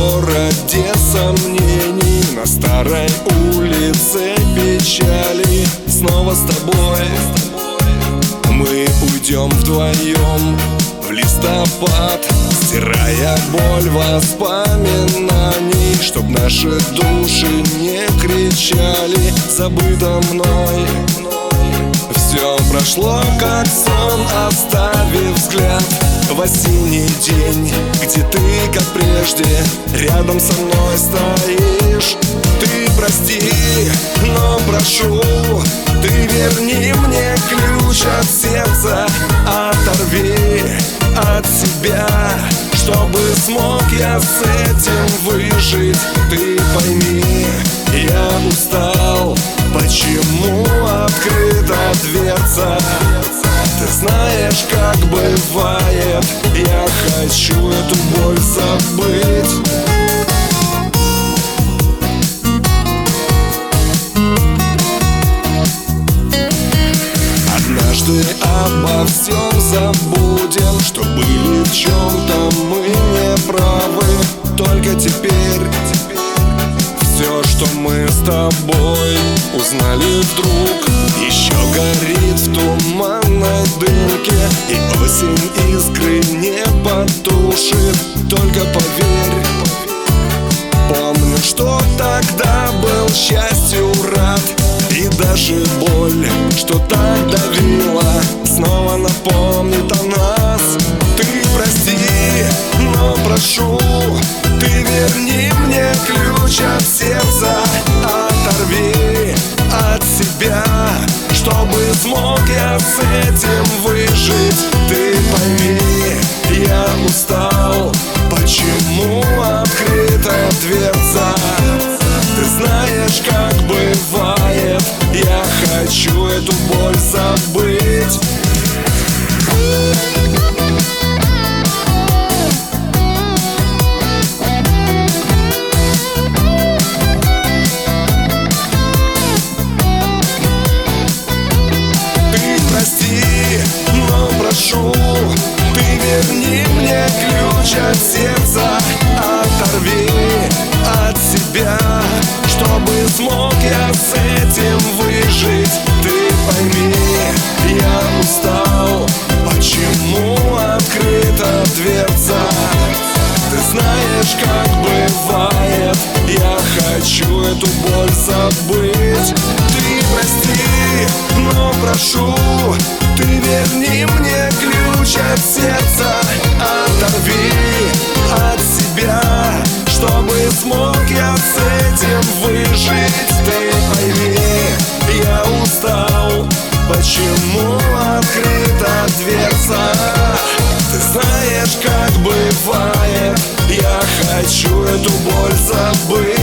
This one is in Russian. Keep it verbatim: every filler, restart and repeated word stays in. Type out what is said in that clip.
городе сомнений, на старой улице печали. Снова с тобой мы уйдем вдвоем в листопад, стирая боль воспоминаний, чтоб наши души не кричали. Забыто мной все прошло как сон, оставив взгляд в осенний день, где ты, как прежде, рядом со мной стоишь. Ты прости, но прошу, ты верни мне ключ от сердца, оторви от себя, чтобы смог я с этим выжить. Ты пойми, я устал, почему открыта дверца? Ты знаешь, как бывает, я хочу эту боль забыть. Однажды обо всем забудем, что были в чем-то мы не правы. Только теперь все, что мы с тобой узнали вдруг, еще горит в туманной дымке, и осень искры не потушит. Только поверь, помню, что тогда был счастью рад, и даже боль, что так давила, снова напомнит о нас. Ты прости, но прошу, ты верни мне ключ от сердца, оторви от себя, чтобы смог я с этим выжить. Ты пойми, я устал, почему открыта дверца? Ты знаешь, как бывает, я хочу эту боль забыть. Ты верни мне ключ от сердца, оторви от себя, чтобы смог я с этим выжить. Ты пойми, я устал, почему открыта дверца? Ты знаешь, как бывает, я хочу эту боль забыть. Ты прости, но прошу, ты верни мне ключ от сердца, оторви от себя, чтобы смог я с этим выжить. Ты пойми, я устал, почему открыта дверца? Ты знаешь, как бывает, я хочу эту боль забыть.